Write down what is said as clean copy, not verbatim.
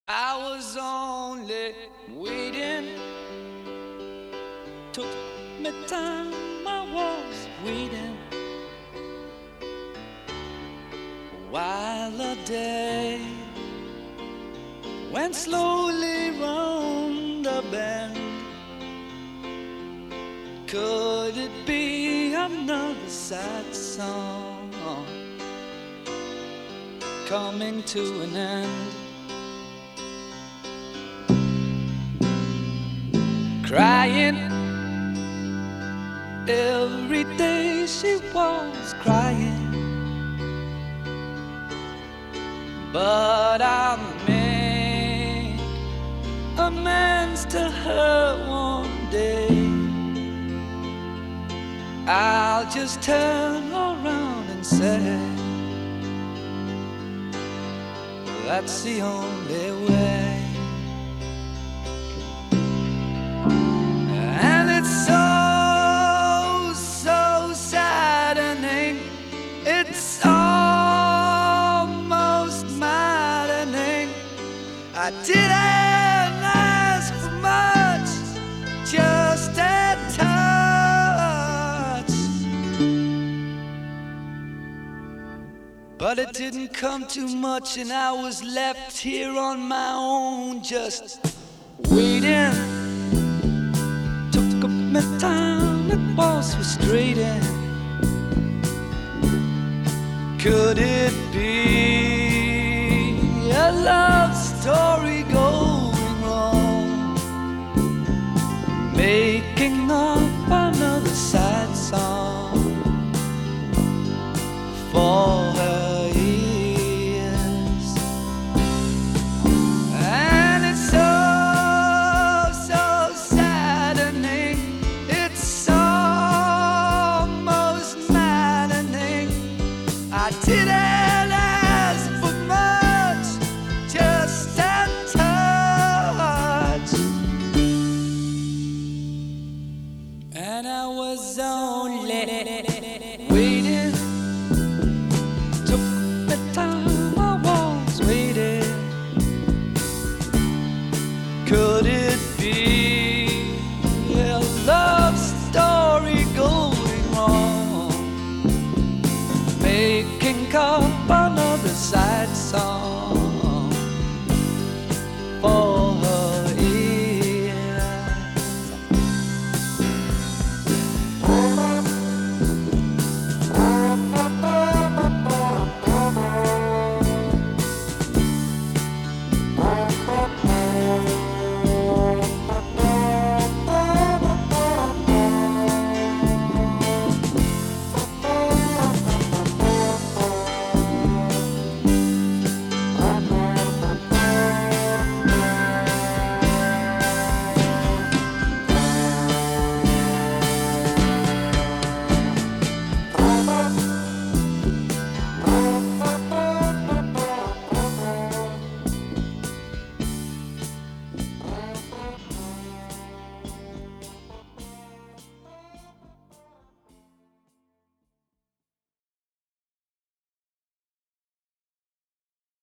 I was only waiting. Took me time, I was waiting. While the day went slowly round the bend, could it be another sad song coming to an end? Crying every day, she was crying, but I made amends to her one day. I'll just turn around and say that's the only way. And it's so, so saddening. It's almost maddening. I didn't ask for much, just a touch, but it didn't come too much, and I was left here on my own, just waiting. Took up my time, it was frustrating. Could it be a love